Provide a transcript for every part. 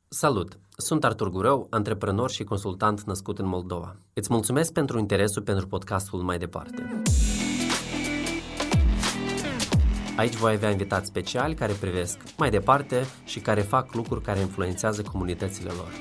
Salut! Sunt Artur Gurău, antreprenor și consultant născut în Moldova. Îți mulțumesc pentru interesul pentru podcastul Mai Departe. Aici voi avea invitați speciali care privesc mai departe și care fac lucruri care influențează comunitățile lor.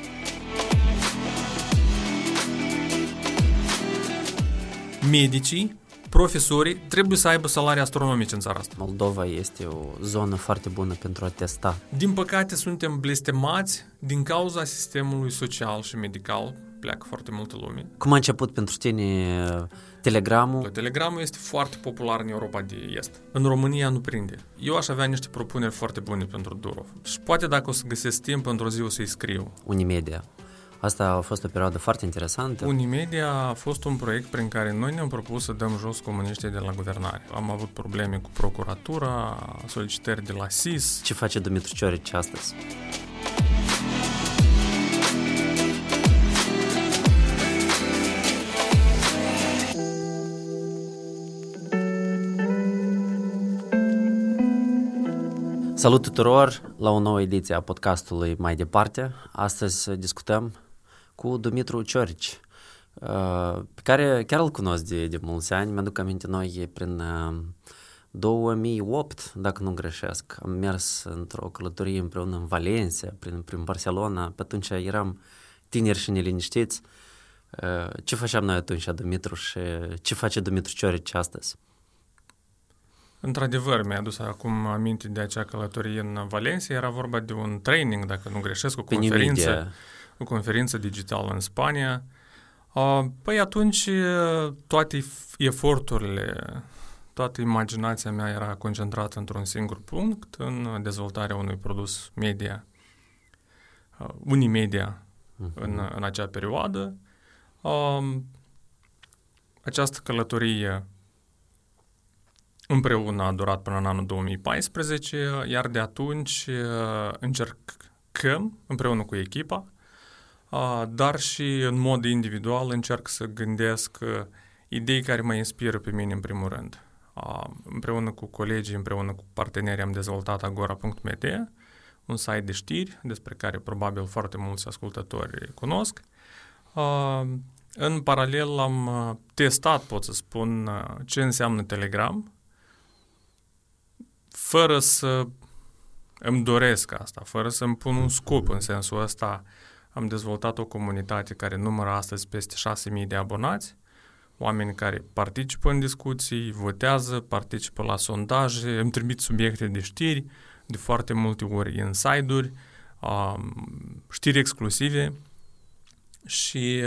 Medicii, profesorii trebuie să aibă salarii astronomice în țara asta. Moldova este o zonă foarte bună pentru a testa. Din păcate suntem blestemați din cauza sistemului social și medical. Pleacă foarte multă lume. Cum a început pentru tine Telegramul? Telegramul este foarte popular în Europa de Est. În România nu prinde. Eu aș avea niște propuneri foarte bune pentru Durov. Și poate dacă o să găsesc timp într-o zi o să-i scriu. Unimedia. Asta a fost o perioadă foarte interesantă. Unimedia a fost un proiect prin care noi ne-am propus să dăm jos comuniștii de la guvernare. Am avut probleme cu procuratura, solicitări de la SIS. Ce face Dumitru Ciorici astăzi? Salut tuturor la o nouă ediție a podcastului Mai Departe. Astăzi discutăm cu Dumitru Ciorici, pe care chiar îl cunosc de mulți ani. Mi-aduc aminte, noi prin 2008, dacă nu greșesc, am mers într-o călătorie împreună în Valencia, prin Barcelona. Pe atunci eram tineri și neliniștiți. Ce făceam noi atunci, Dumitru, și ce face Dumitru Ciorici astăzi? Într-adevăr, mi-a adus acum aminte de acea călătorie în Valencia. Era vorba de un training, dacă nu greșesc, o conferință digitală în Spania. Păi atunci toate eforturile, toată imaginația mea era concentrată într-un singur punct, în dezvoltarea unui produs media, Unimedia, în acea perioadă. Această călătorie împreună a durat până în anul 2014, iar de atunci încercăm, împreună cu echipa, dar și în mod individual încerc să gândesc idei care mă inspiră pe mine în primul rând. Împreună cu colegii, împreună cu partenerii am dezvoltat Agora.media, un site de știri despre care probabil foarte mulți ascultători cunosc. În paralel am testat, pot să spun, ce înseamnă Telegram, fără să îmi doresc asta, fără să îmi pun un scop în sensul ăsta. Am dezvoltat o comunitate care numără astăzi peste 6.000 de abonați, oameni care participă în discuții, votează, participă la sondaje, îmi trimit subiecte de știri, de foarte multe ori inside-uri, știri exclusive și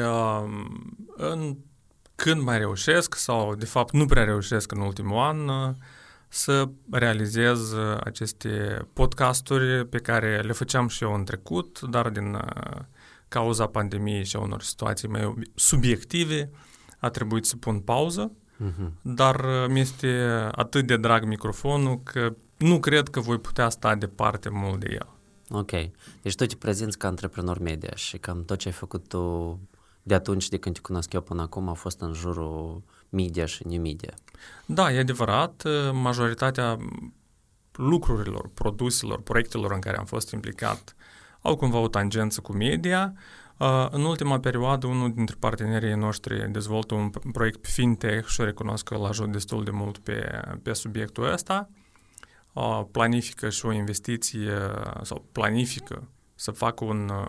când mai reușesc, sau de fapt nu prea reușesc în ultimul an, să realizez aceste podcasturi pe care le făceam și eu în trecut, dar din cauza pandemiei și a unor situații mai subiective a trebuit să pun pauză, dar mi-este atât de drag microfonul că nu cred că voi putea sta departe mult de el. Ok. Deci tu te prezinți ca antreprenor media și cam tot ce ai făcut tu de atunci, de când te cunosc eu până acum, a fost în jurul media și new media. Da, e adevărat. Majoritatea lucrurilor, produselor, proiectelor în care am fost implicat au cumva o tangență cu media. În ultima perioadă, unul dintre partenerii noștri dezvoltă un proiect fintech și recunosc că îl ajut destul de mult pe subiectul ăsta. Planifică și o investiție sau planifică să facă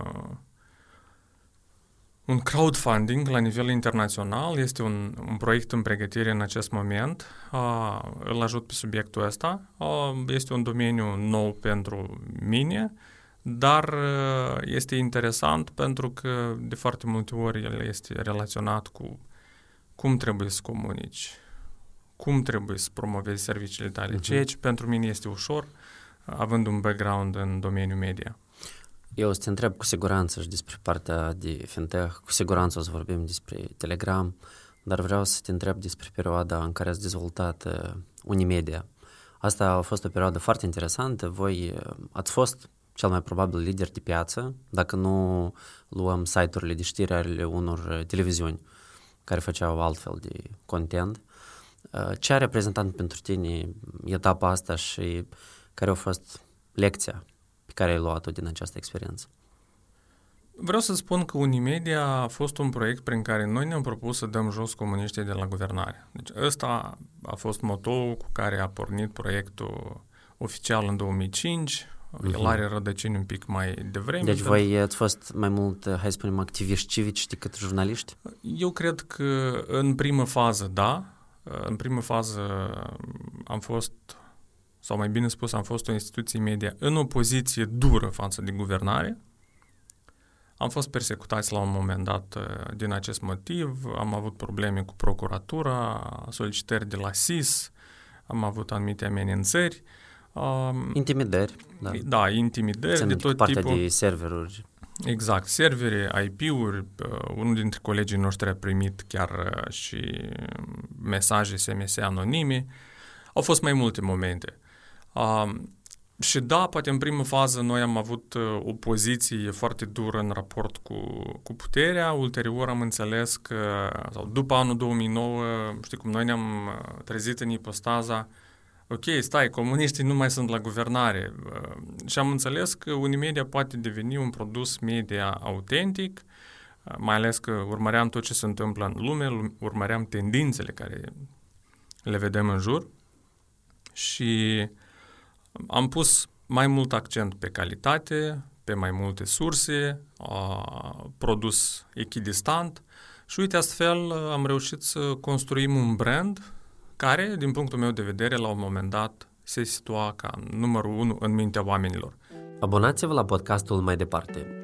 un crowdfunding la nivel internațional. Este un proiect în pregătire în acest moment. Îl ajut pe subiectul ăsta. Este un domeniu nou pentru mine, dar este interesant pentru că de foarte multe ori el este relaționat cu cum trebuie să comunici, cum trebuie să promovezi serviciile tale, ceea ce pentru mine este ușor, având un background în domeniul media. Eu o să te întreb cu siguranță și despre partea de fintech, cu siguranță o să vorbim despre Telegram, dar vreau să te întreb despre perioada în care ați dezvoltat Unimedia. Asta a fost o perioadă foarte interesantă. Voi ați fost cel mai probabil lider de piață, dacă nu luăm site-urile de știri ale unor televiziuni care făceau altfel de content. Ce a reprezentat pentru tine etapa asta și care a fost lecția pe care ai luat-o din această experiență? Vreau să spun că Unimedia a fost un proiect prin care noi ne-am propus să dăm jos comuniștii de la guvernare. Deci ăsta a fost motoul cu care a pornit proiectul oficial în 2005. El are rădăcini un pic mai devreme. Deci voi ați fost mai mult, hai să spunem, activiști civici decât jurnaliști? Eu cred că în primă fază, da. În primă fază am fost, sau mai bine spus, am fost o instituție media în opoziție dură față de guvernare. Am fost persecutați la un moment dat din acest motiv, am avut probleme cu procuratura, solicitări de la SIS, am avut anumite amenințări. Intimidări, da. Da, intimidări de tot partea tipul. De serveruri. Exact, servere, IP-uri, unul dintre colegii noștri a primit chiar și mesaje SMS anonime. Au fost mai multe momente. Și da, poate în primă fază noi am avut o poziție foarte dură în raport cu puterea, ulterior am înțeles că, sau după anul 2009, știi cum, noi ne-am trezit în ipostaza, ok, stai, comuniștii nu mai sunt la guvernare și am înțeles că Unimedia poate deveni un produs media autentic, mai ales că urmăream tot ce se întâmplă în lume, urmăream tendințele care le vedem în jur și am pus mai mult accent pe calitate, pe mai multe surse, produs echidistant și uite, astfel am reușit să construim un brand care, din punctul meu de vedere, la un moment dat se situa ca numărul 1 în mintea oamenilor. Abonați-vă la podcastul Mai Departe.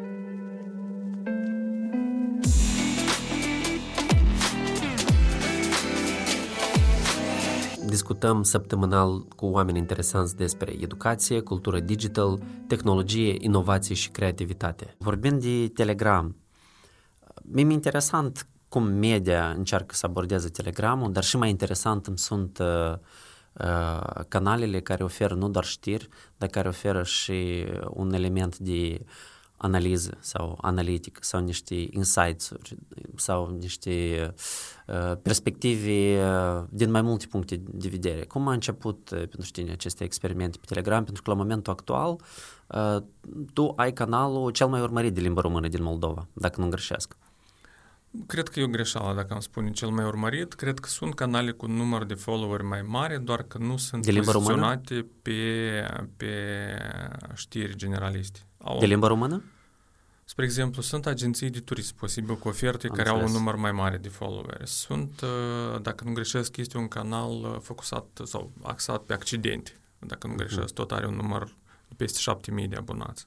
Discutăm săptămânal cu oameni interesanți despre educație, cultură digital, tehnologie, inovație și creativitate. Vorbind de Telegram, mi-e interesant cum media încearcă să abordeze Telegramul, dar și mai interesant îmi sunt canalele care oferă nu doar știri, dar care oferă și un element de analiză sau analitică sau niște insights-uri sau niște perspective din mai multe puncte de vedere. Cum a început pentru tine aceste experimente pe Telegram? Pentru că la momentul actual tu ai canalul cel mai urmărit de limba română din Moldova, dacă nu greșesc. Cred că e o greșeală dacă am spune cel mai urmărit. Cred că sunt canale cu număr de followeri mai mare, doar că nu sunt poziționate pe știri generaliste. De limba română? Spre exemplu, sunt agenții de turism, posibil cu oferte care au un număr mai mare de followeri. Sunt, dacă nu greșesc, este un canal focusat sau axat pe accidente. Dacă nu greșesc, tot are un număr de peste 7.000 de abonați.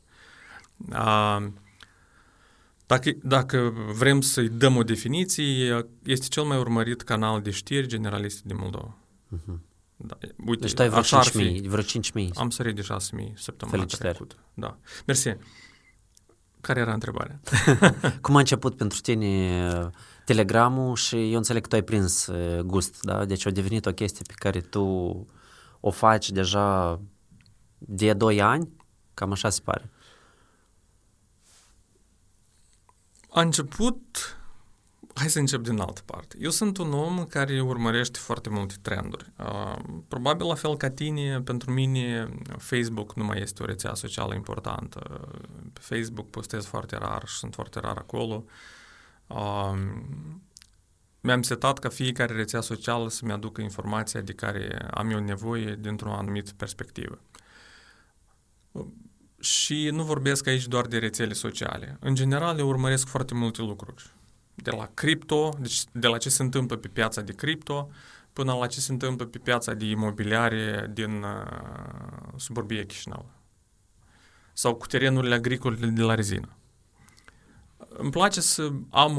Dacă vrem să-i dăm o definiție, este cel mai urmărit canal de știri generaliste din Moldova. Da. Uite, deci tu ai vreo 5.000. Am sărit de 6.000 săptămâna trecută. Da. Mersi. Care era întrebarea? Cum a început pentru tine Telegramul și eu înțeleg că tu ai prins gust, da? Deci a devenit o chestie pe care tu o faci deja de 2 ani? Cam așa se pare. A început, hai să încep din altă parte. Eu sunt un om care urmărește foarte multe trenduri. Probabil la fel ca tine, pentru mine Facebook nu mai este o rețea socială importantă. Pe Facebook postez foarte rar și sunt foarte rar acolo. Mi-am setat ca fiecare rețea socială să-mi aducă informația de care am eu nevoie dintr-o anumită perspectivă. Și nu vorbesc aici doar de rețele sociale. În general, eu urmăresc foarte multe lucruri. De la cripto, deci de la ce se întâmplă pe piața de cripto, până la ce se întâmplă pe piața de imobiliare din suburbia Chișinău. Sau cu terenurile agricole de la rezină. Îmi place să am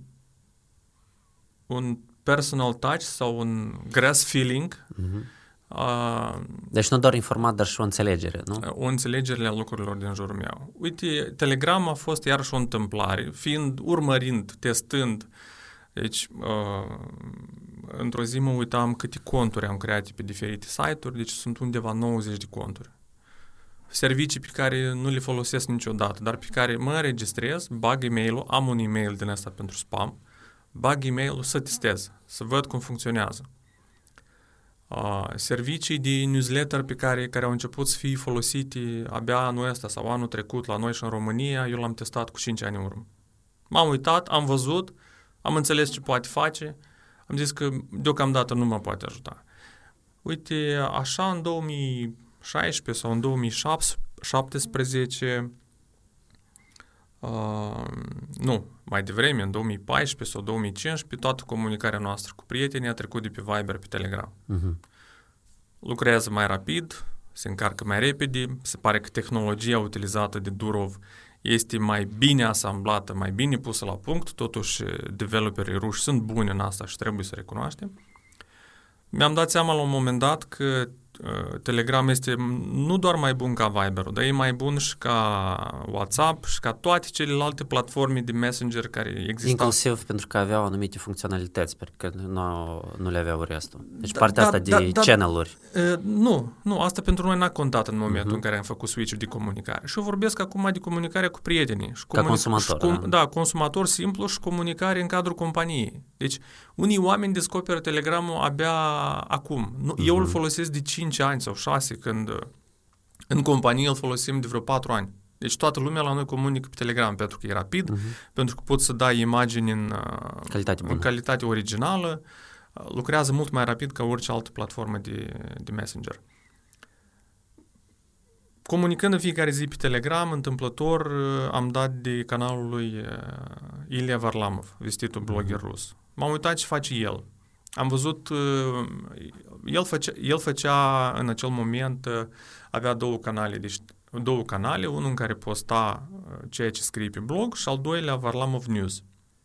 un personal touch sau un grass feeling. Deci nu doar informat, dar și o înțelegere, nu? O înțelegere a lucrurilor din jurul meu. Uite, Telegram a fost iarăși o întâmplare, urmărind, testând. Deci, într-o zi mă uitam câte conturi am create pe diferite site-uri, deci sunt undeva 90 de conturi. Servicii pe care nu le folosesc niciodată, dar pe care mă înregistrez, bag e-mail-ul, am un e-mail din ăsta pentru spam, bag e-mail-ul să testez, să văd cum funcționează. servicii de newsletter care au început să fie folosite abia anul ăsta sau anul trecut la noi și în România, eu l-am testat cu 5 ani în urmă. M-am uitat, am văzut, am înțeles ce poate face, am zis că deocamdată nu mă poate ajuta. Uite, așa în 2016 sau în 2017, mai devreme, în 2014 sau 2015, toată comunicarea noastră cu prietenii a trecut de pe Viber pe Telegram. Lucrează mai rapid, se încarcă mai repede, se pare că tehnologia utilizată de Durov este mai bine asamblată, mai bine pusă la punct, totuși developerii ruși sunt buni în asta și trebuie să recunoaștem. Mi-am dat seama la un moment dat că Telegram este nu doar mai bun ca Viber-ul, dar e mai bun și ca WhatsApp și ca toate celelalte platforme de Messenger care existau. Inclusiv pentru că aveau anumite funcționalități, pentru că nu le aveau restul. Deci partea asta de channel-uri. Nu, asta pentru noi n-a contat în momentul în care am făcut switch-ul de comunicare. Și eu vorbesc acum de comunicare cu prietenii. Și ca consumator. Consumator simplu și comunicare în cadrul companiei. Deci, unii oameni descoperă Telegramul abia acum. Eu îl folosesc de 5 ani sau 6, când în companie îl folosim de vreo 4 ani. Deci toată lumea la noi comunică pe Telegram pentru că e rapid, pentru că poți să dai imagini în calitate originală, lucrează mult mai rapid ca orice altă platformă de Messenger. Comunicând în fiecare zi pe Telegram, întâmplător am dat de canalul lui Ilya Varlamov, vestitul blogger rus. M-am uitat ce face el. Am văzut, el făcea în acel moment, avea două canale, unul în care posta ceea ce scrie pe blog și al doilea Varlamov News.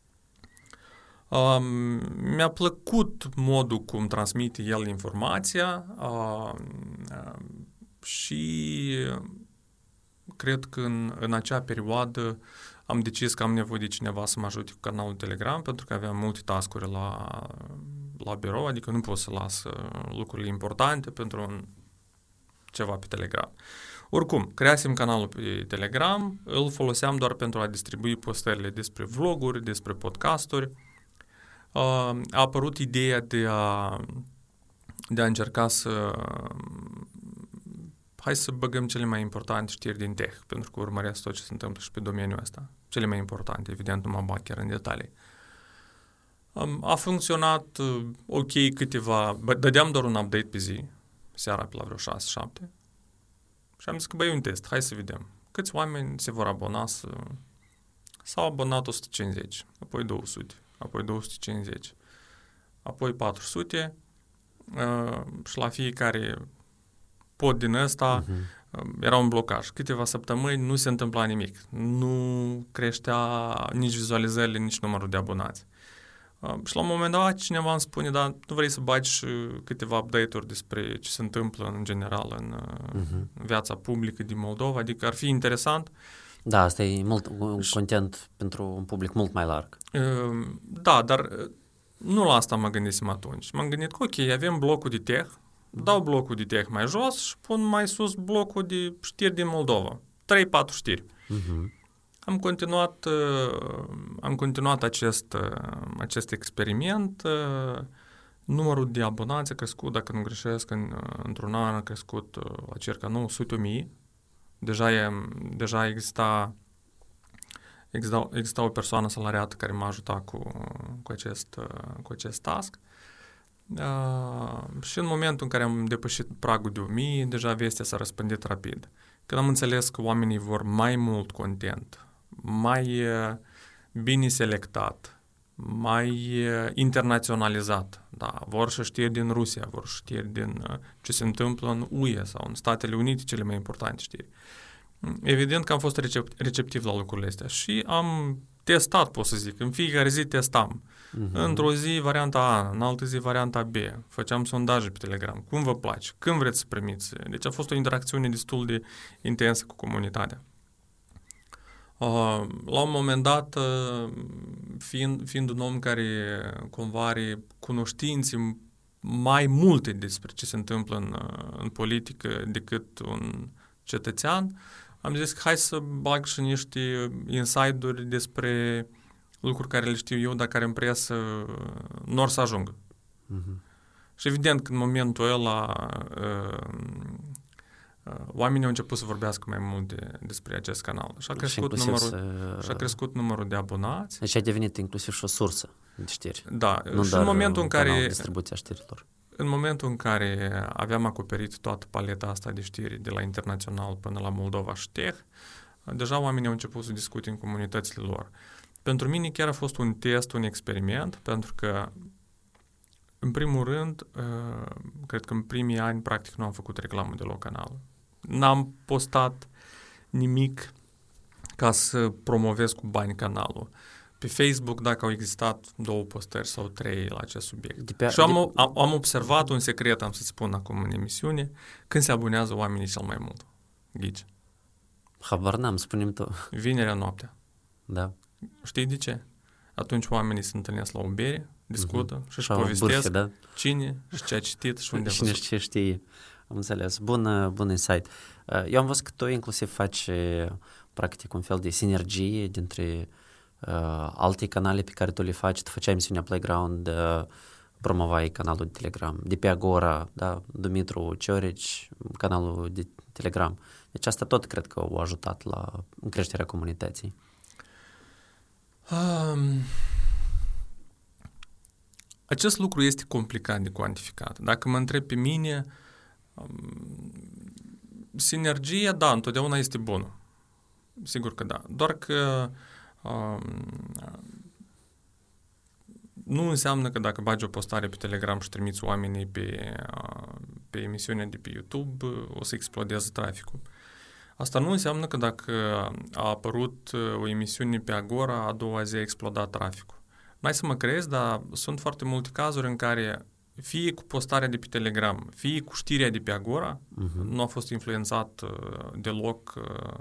Mi-a plăcut modul cum transmite el informația și cred că în acea perioadă am decis că am nevoie de cineva să mă ajute cu canalul Telegram, pentru că aveam multe task-uri la birou, adică nu pot să las lucrurile importante pentru ceva pe Telegram. Oricum, creasem canalul pe Telegram, îl foloseam doar pentru a distribui postările despre vloguri, despre podcasturi. A apărut ideea de a încerca hai să băgăm cele mai importante știri din tech, pentru că urmăresc tot ce se întâmplă și pe domeniul ăsta. Cele mai importante, evident, nu mă bag chiar în detalii. A funcționat ok câteva, dădeam doar un update pe zi, seara pe la vreo 6-7, și am zis că e un test, hai să vedem. Câți oameni se vor abona S-au abonat 150, apoi 200, apoi 250, apoi 400 și la fiecare pod din ăsta era un blocaj. Câteva săptămâni nu se întâmpla nimic. Nu creștea nici vizualizările, nici numărul de abonați. Și la un moment dat cineva îmi spune, dar nu vrei să bagi câteva update-uri despre ce se întâmplă în general în viața publică din Moldova? Adică ar fi interesant. Da, asta e un content pentru un public mult mai larg. Da, dar nu la asta mă gândisem atunci. M-am gândit că ok, avem blocul de tech, dau blocul de tech mai jos și pun mai sus blocul de știri din Moldova. 3-4 știri. Am continuat acest experiment. Numărul de abonați a crescut, dacă nu greșesc, într-un an a crescut la circa 900.000. Deja exista o persoană salariată care m-a ajutat cu acest task. Și în momentul în care am depășit pragul de 1000, deja vestea s-a răspândit rapid. Când am înțeles că oamenii vor mai mult content, mai bine selectat, mai internaționalizat, da, vor și știri din Rusia, vor știri din ce se întâmplă în UE sau în Statele Unite, cele mai importante știri. Evident că am fost receptiv la lucrurile astea și am testat, pot să zic, în fiecare zi testam. Într-o zi varianta A, în altă zi varianta B. Făceam sondaje pe Telegram. Cum vă place? Când vreți să primiți? Deci a fost o interacțiune destul de intensă cu comunitatea. La un moment dat, fiind un om care cumva are cunoștințe mai multe despre ce se întâmplă în politică decât un cetățean, am zis că hai să bag și niște insight-uri despre lucruri care le știu eu, dar care în presă nu or să ajungă. Și evident că în momentul ăla oamenii au început să vorbească mai mult despre acest canal. Și a crescut numărul de abonați. Deci a devenit inclusiv și o sursă de știri. Da, nu și în momentul în care distribuția știrilor. În momentul în care aveam acoperit toată paleta asta de știri de la internațional până la Moldova și Teh, deja oamenii au început să discute în comunitățile lor. Pentru mine chiar a fost un test, un experiment, pentru că în primul rând, cred că în primii ani practic nu am făcut reclamă deloc canalul. N-am postat nimic ca să promovez cu bani canalul. Pe Facebook, dacă au existat 2 postări sau 3 la acest subiect. Și am observat un secret, am să spun acum în emisiune, când se abonează oamenii cel mai mult. Ghici. Habar n-am, spune-mi tu. Vinerea noaptea. Da. Știi de ce? Atunci oamenii se întâlnesc la o bere, discută și își povestesc cine și ce a citit și unde a văzut. Cine știe. Am înțeles. Bun insight. Eu am văzut că tu inclusiv faci practic un fel de sinergie dintre alte canale pe care tu le faci. Tu făceai emisiunea Playground, promovai canalul de Telegram. De pe Agora, da, Dumitru Ciorici, canalul de Telegram. Deci asta tot cred că a ajutat la creșterea comunității. Acest lucru este complicat de cuantificat. Dacă mă întreb pe mine, sinergia, da, întotdeauna este bună. Sigur că da. Doar că nu înseamnă că dacă bagi o postare pe Telegram și trimiți oamenii pe emisiunea de pe YouTube, o să explodeze traficul. Asta nu înseamnă că dacă a apărut o emisiune pe Agora, a doua zi a explodat traficul. N-ai să mă crezi, dar sunt foarte multe cazuri în care fie cu postarea de pe Telegram, fie cu știrea de pe Agora, nu a fost influențat deloc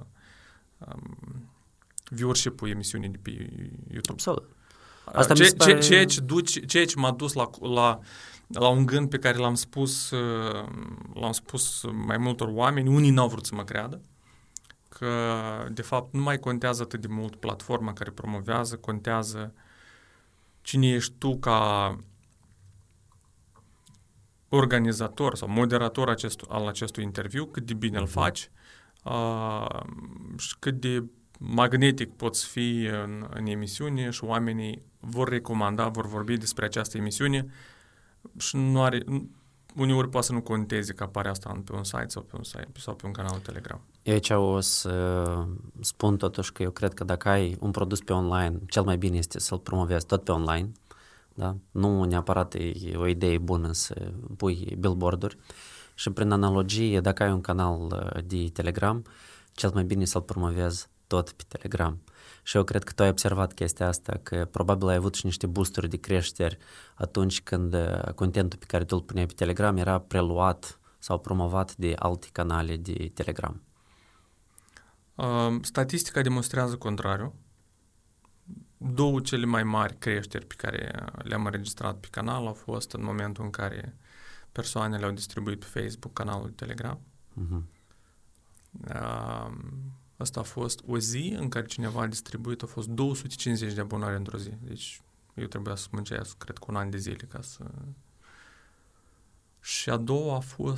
viewership-ul emisiunii de pe YouTube. Absolut. Asta ceea ce m-a dus la un gând pe care l-am spus mai multor oameni, unii n-au vrut să mă creadă, că de fapt nu mai contează atât de mult platforma care promovează, contează cine ești tu ca organizator sau moderator al acestui interviu, cât de bine îl faci și cât de magnetic poți fi în emisiune și oamenii vor recomanda, vor vorbi despre această emisiune și uneori poate să nu conteze că apare asta pe un site sau pe un canal Telegram. Eu aici o să spun totuși că eu cred că dacă ai un produs pe online, cel mai bine este să-l promovezi tot pe online, da? Nu neapărat e o idee bună să pui billboard-uri și prin analogie, dacă ai un canal de Telegram, cel mai bine să-l promovezi tot pe Telegram. Și eu cred că tu ai observat chestia asta, că probabil ai avut și niște boosturi de creșteri atunci când contentul pe care tu îl puneai pe Telegram era preluat sau promovat de alte canale de Telegram. Statistica demonstrează contrariu. 2 cele mai mari creșteri pe care le-am înregistrat pe canal au fost în momentul în care persoanele au distribuit pe Facebook canalul de Telegram. Asta a fost o zi în care cineva a distribuit, a fost 250 de abonări într-o zi. Deci eu trebuia să muncesc, cred că un an de zile ca să... Și a doua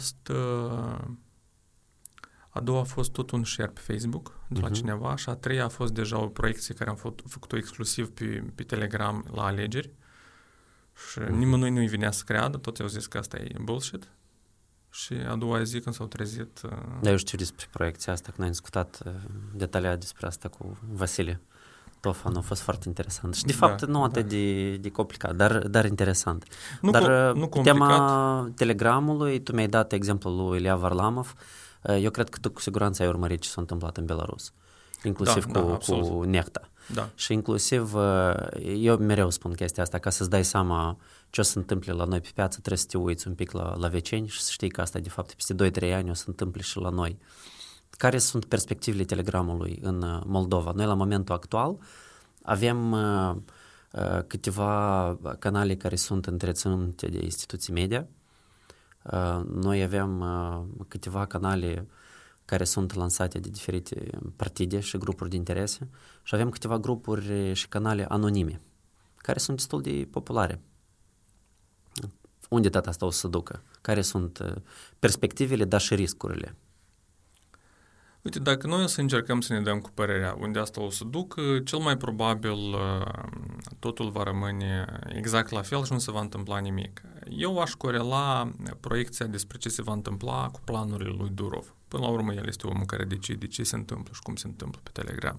a fost tot un share pe Facebook de la cineva și a treia a fost deja o proiecție care am făcut-o exclusiv pe Telegram la alegeri și nimănui nu-i venea să creadă, toți au zis că asta e bullshit. Și a doua zi când s-au trezit... Da, eu știu despre proiecția asta, când am discutat detaliat despre asta cu Vasile Tofan, a fost foarte interesant. Și de fapt nu atât de complicat, dar interesant. Nu complicat. Tema Telegramului, tu mi-ai dat exemplul lui Ilya Varlamov, eu cred că tu cu siguranță ai urmărit ce s-a întâmplat în Belarus, inclusiv cu Nehta. Da. Și inclusiv, eu mereu spun chestia asta, ca să-ți dai seama ce o să întâmple la noi pe piață, trebuie să te uiți un pic la vecini și să știi că asta, de fapt, peste 2-3 ani o să întâmple și la noi. Care sunt perspectivele Telegramului în Moldova? Noi, la momentul actual, avem câteva canale care sunt întreținute de instituții media. Noi avem câteva canale care sunt lansate de diferite partide și grupuri de interese și avem câteva grupuri și canale anonime, care sunt destul de populare. unde tot asta o să ducă? Care sunt perspectivele, dar și riscurile? Uite, dacă noi o să încercăm să ne dăm cu părerea unde asta o să ducă, cel mai probabil totul va rămâne exact la fel și nu se va întâmpla nimic. Eu aș corela proiecția despre ce se va întâmpla cu planurile lui Durov. Până la urmă, el este omul care decide ce se întâmplă și cum se întâmplă pe Telegram.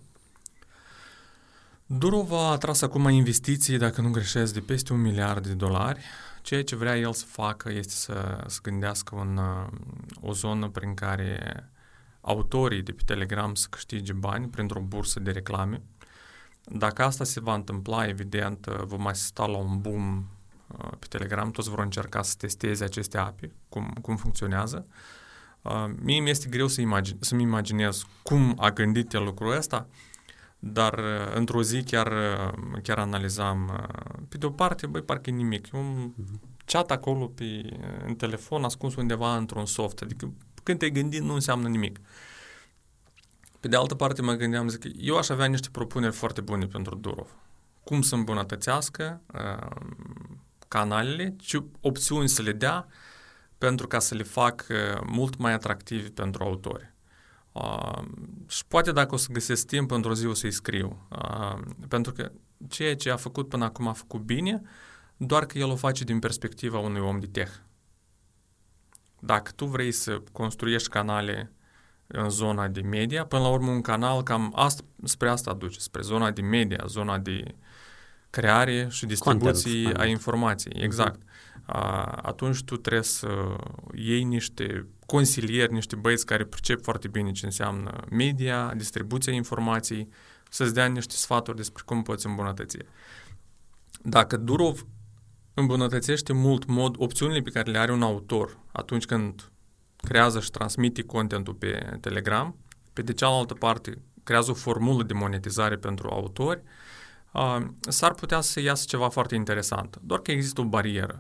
Durov a atras acum investiții, dacă nu greșesc, de peste $1 miliard. Ceea ce vrea el să facă este să gândească o zonă prin care autorii de pe Telegram să câștige bani printr-o bursă de reclame. Dacă asta se va întâmpla, evident, vom asista la un boom pe Telegram, toți vor încerca să testeze aceste API, cum funcționează. Mie mi-este greu să-mi imaginez cum a gândit el lucrul ăsta, dar într-o zi chiar analizam. Pe de o parte, parcă e nimic. Un chat acolo în telefon ascuns undeva într-un soft, adică când te-ai gândit nu înseamnă nimic. Pe de altă parte mă gândeam, zic, eu aș avea niște propuneri foarte bune pentru Durov. Cum să îmbunătățească canalele, ce opțiuni să le dea pentru ca să le fac mult mai atractivi pentru autori. Și poate dacă o să găsesc timp într-o zi o să-i scriu. Pentru că ceea ce a făcut până acum a făcut bine, doar că el o face din perspectiva unui om de tech. Dacă tu vrei să construiești canale în zona de media, până la urmă un canal cam spre asta aduce, spre zona de media, zona de creare și distribuție a informației. Exact. Atunci tu trebuie să iei niște consilieri, niște băieți care pricep foarte bine ce înseamnă media, distribuția informației, să-ți dea niște sfaturi despre cum poți îmbunătăți. Dacă Durov îmbunătățește mult opțiunile pe care le are un autor atunci când creează și transmite contentul pe Telegram, pe de cealaltă parte creează o formulă de monetizare pentru autori, s-ar putea să iasă ceva foarte interesant. Doar că există o barieră.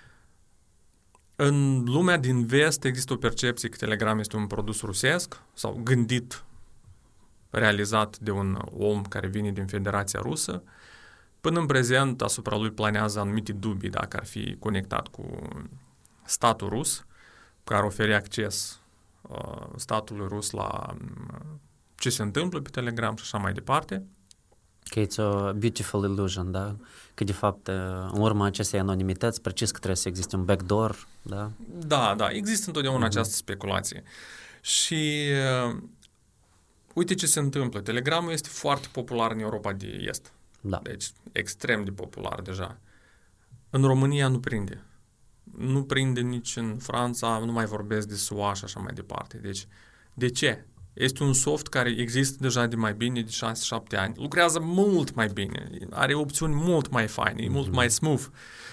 În lumea din vest există o percepție că Telegram este un produs rusesc sau gândit, realizat de un om care vine din Federația Rusă. Până în prezent, asupra lui planează anumite dubii dacă ar fi conectat cu statul rus, care oferi acces statului rus la ce se întâmplă pe Telegram și așa mai departe. Că it's a beautiful illusion, da? Că de fapt, în urma acestei anonimități, precis că trebuie să existe un backdoor, da? Da, există întotdeauna această speculație. Și uite ce se întâmplă. Telegramul este foarte popular în Europa de Est. Da. Deci, extrem de popular deja. În România nu prinde. Nu prinde nici în Franța, nu mai vorbesc de SUA și așa mai departe. Deci, de ce? Este un soft care există deja de mai bine de 6-7 ani. Lucrează mult mai bine. Are opțiuni mult mai faine, mult mai smooth.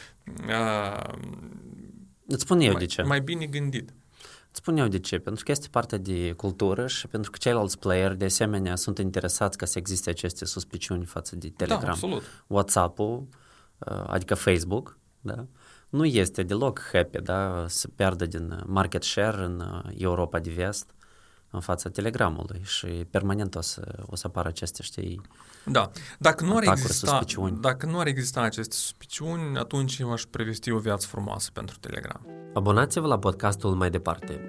Îți spun eu de ce. Mai bine gândit. Îți spun eu de ce. Pentru că este parte de cultură și pentru că ceilalți player de asemenea sunt interesați ca să existe aceste suspiciuni față de Telegram. Da, absolut. WhatsApp-ul, adică Facebook, da? Nu este deloc happy, da? Să pierdă din market share în Europa de Vest în fața Telegramului și permanent o să apară aceste, știi, da. Dacă nu ar exista aceste suspiciuni, atunci eu aș prevesti o viață frumoasă pentru Telegram. Abonați-vă la podcastul Mai Departe.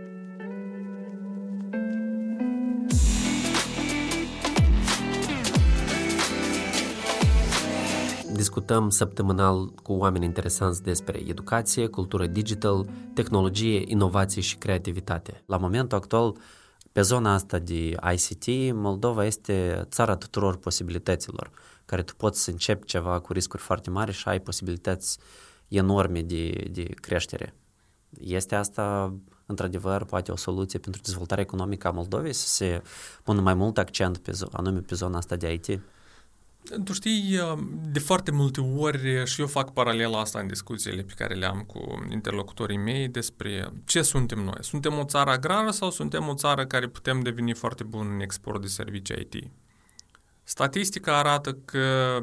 Discutăm săptămânal cu oameni interesanți despre educație, cultură digital, tehnologie, inovație și creativitate. La momentul actual, pe zona asta de ICT, Moldova este țara tuturor posibilităților, care tu poți să începi ceva cu riscuri foarte mari și ai posibilități enorme de creștere. Este asta, într-adevăr, poate o soluție pentru dezvoltarea economică a Moldovei, să se pună mai mult accent anume pe zona asta de IT? Tu știi, de foarte multe ori și eu fac paralela asta în discuțiile pe care le am cu interlocutorii mei despre ce suntem noi. Suntem o țară agrară sau suntem o țară care putem deveni foarte bun în export de servicii IT? Statistica arată că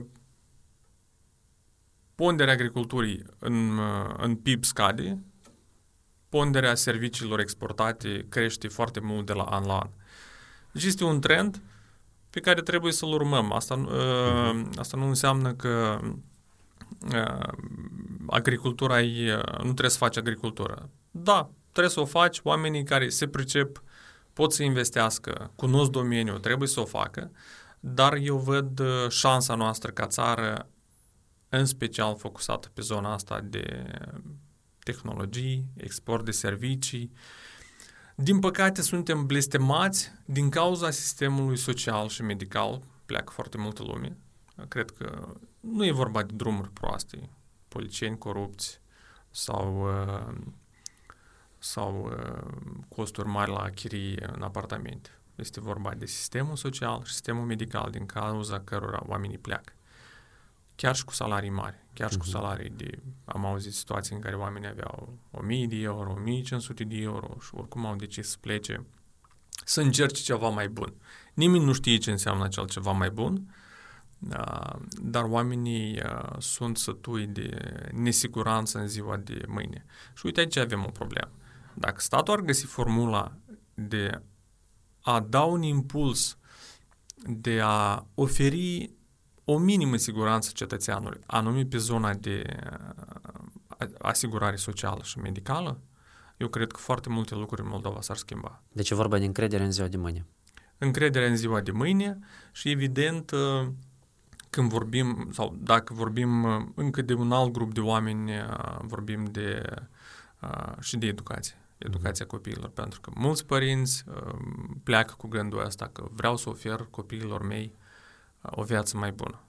ponderea agriculturii în PIB scade, ponderea serviciilor exportate crește foarte mult de la an la an. Deci este un trend pe care trebuie să-l urmăm. Asta nu înseamnă că agricultura nu trebuie să faci agricultură. Da, trebuie să o faci, oamenii care se pricep pot să investească, cunosc domeniul, trebuie să o facă, dar eu văd șansa noastră ca țară, în special focusată pe zona asta de tehnologii, export de servicii. Din păcate suntem blestemați din cauza sistemului social și medical, pleacă foarte multă lume. Cred că nu e vorba de drumuri proaste, policieni corupți sau costuri mari la chirie în apartamente. Este vorba de sistemul social și sistemul medical din cauza cărora oamenii pleacă. Chiar și cu salarii mari, chiar și cu salarii am auzit situații în care oamenii aveau 1000 de euro, 1500 de euro și oricum au decis să plece să încerce ceva mai bun. Nimeni nu știe ce înseamnă acel ceva mai bun, dar oamenii sunt sătui de nesiguranță în ziua de mâine. Și uite, aici avem o problemă. Dacă statul ar găsi formula de a da un impuls, de a oferi o minimă siguranță cetățeanului, anume pe zona de asigurare socială și medicală, eu cred că foarte multe lucruri în Moldova s-ar schimba. Deci e vorba de încredere în ziua de mâine. Încredere în ziua de mâine și evident când vorbim, sau dacă vorbim încă de un alt grup de oameni, vorbim și de educație. Educația copiilor, pentru că mulți părinți pleacă cu gândul ăsta că vreau să ofer copiilor mei o viață mai bună.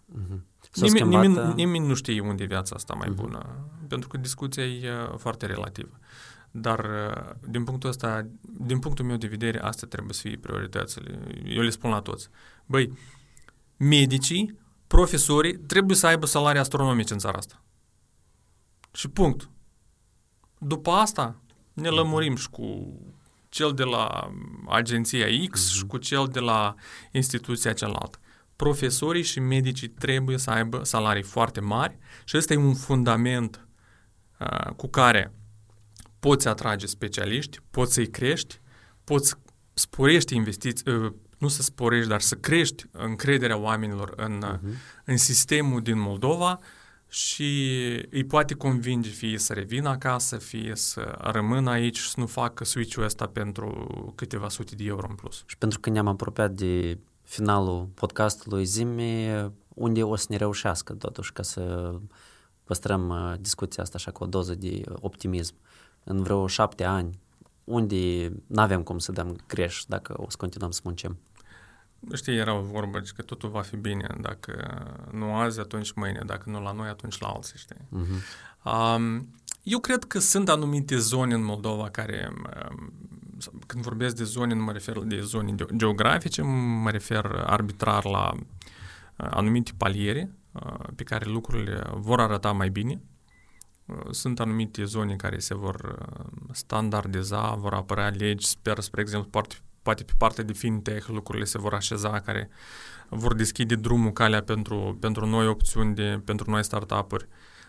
Nimeni nu știe unde e viața asta mai bună, pentru că discuția e foarte relativă. Dar din punctul meu de vedere, astea trebuie să fie prioritățile. Eu le spun la toți. Băi, medicii, profesorii trebuie să aibă salarii astronomice în țara asta. Și punct. După asta ne lămurim și cu cel de la agenția X și cu cel de la instituția cealaltă. Profesorii și medicii trebuie să aibă salarii foarte mari și ăsta e un fundament cu care poți atrage specialiști, poți să-i crești, poți sporești investiții, nu să sporești, dar să crești încrederea oamenilor în sistemul din Moldova și îi poate convinge fie să revină acasă, fie să rămână aici și să nu facă switch-ul ăsta pentru câteva sute de euro în plus. Și pentru că ne-am apropiat de finalul podcastului, zi-mi unde o să ne reușească totuși ca să păstrăm discuția asta așa cu o doză de optimism. În vreo 7 ani, unde n-avem cum să dăm greș dacă o să continuăm să muncim. Știi, era o vorbă că totul va fi bine. Dacă nu azi, atunci mâine. Dacă nu la noi, atunci la alții, știi? Eu cred că sunt anumite zone în Moldova care, când vorbesc de zone, nu mă refer de zone geografice, mă refer arbitrar la anumite paliere pe care lucrurile vor arăta mai bine. Sunt anumite zone care se vor standardiza, vor apărea legi, sper, spre exemplu, poate pe partea de fintech lucrurile se vor așeza, care vor deschide drumul, calea pentru noi opțiuni, pentru noi startup-uri.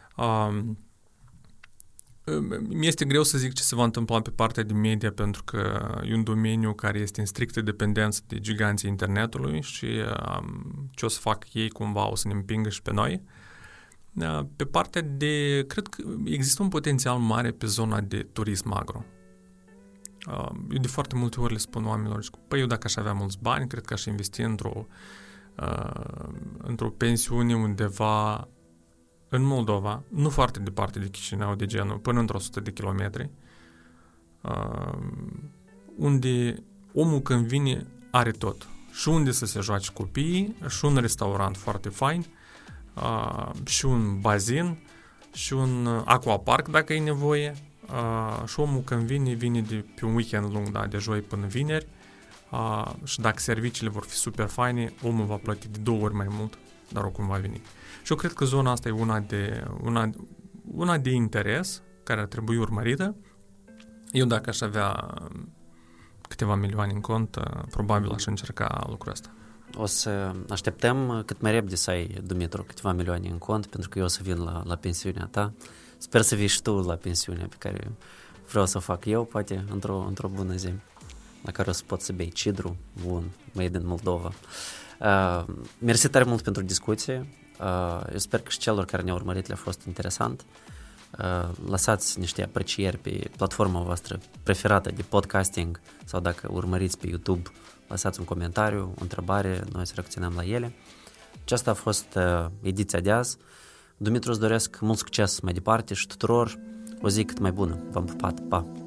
Mi-este greu să zic ce se va întâmpla pe partea de media, pentru că e un domeniu care este în strictă dependență de giganții internetului și ce o să fac ei cumva o să ne împingă și pe noi. Pe partea de... Cred că există un potențial mare pe zona de turism agro. Eu de foarte multe ori le spun oamenilor, păi eu dacă aș avea mulți bani, cred că aș investi într-o pensiune undeva în Moldova, nu foarte departe de Chișinău, de genul, până într-o 100 de kilometri, unde omul când vine are tot. Și unde să se joace copiii, și un restaurant foarte fain, și un bazin, și un aquapark dacă e nevoie, și omul când vine de pe un weekend lung, da, de joi până vineri, și dacă serviciile vor fi super faine, omul va plăti de 2 ori mai mult, dar oricum va veni. Și eu cred că zona asta e una de interes care ar trebui urmărită. Eu dacă aș avea câteva milioane în cont, probabil aș încerca lucrul ăsta. O să așteptăm cât mai repede să ai, Dumitru, câteva milioane în cont, pentru că eu o să vin la pensiunea ta. Sper să vii și tu la pensiunea pe care vreau să o fac eu, poate într-o bună zi, la care o să pot să bei cidru bun, made in Moldova. Mersi tare mult pentru discuție. Eu sper că și celor care ne-au urmărit le-a fost interesant. Lăsați niște aprecieri pe platforma voastră preferată de podcasting sau dacă urmăriți pe YouTube, lăsați un comentariu, o întrebare, noi să reacționăm la ele. Aceasta a fost ediția de azi. Dumitru, îți doresc mult succes mai departe și tuturor o zi cât mai bună. V-am pupat, pa!